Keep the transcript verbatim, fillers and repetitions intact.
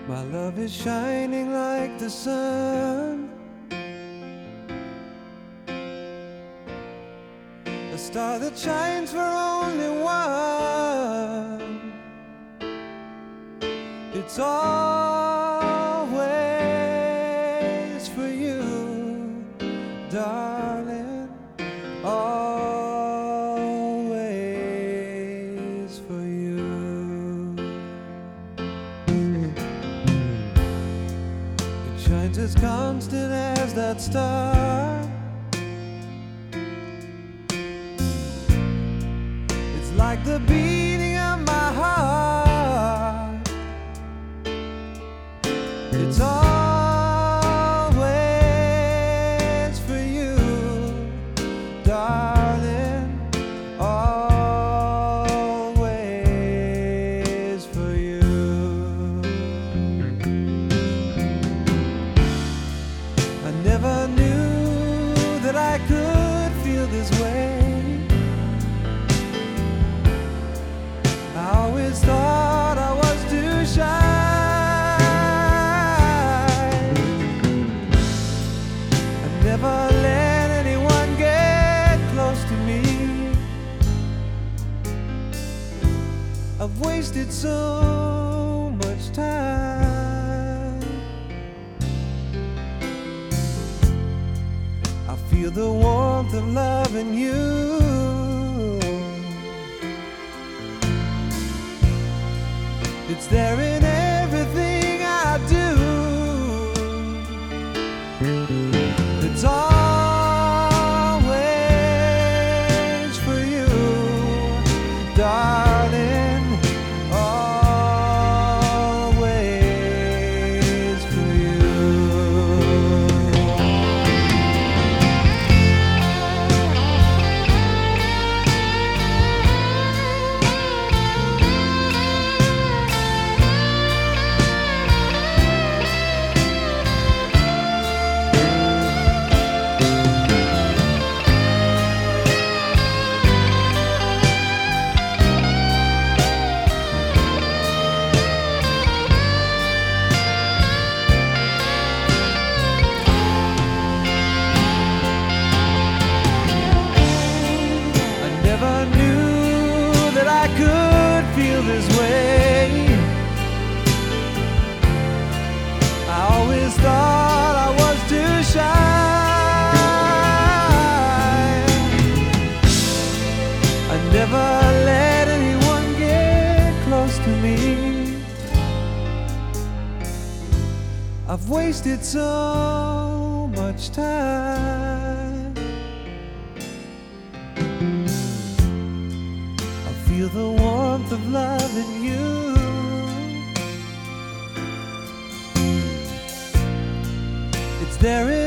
My love is shining like the sun, a star that shines for only one. It's always for you, darling, always for you. It shines as constant as that star. It's like the beating of my heart. It's always for you, darling, always for you. I never knew that I could feel this way. I always thought I was too shy. Never let anyone get close to me. I've wasted so much time. I feel the warmth of love in you. It's there in everything I do. It's always for you, darling, always for you. Feel this way. I always thought I was too shy. I never let anyone get close to me. I've wasted so much time. Feel the warmth of love in you. It's there in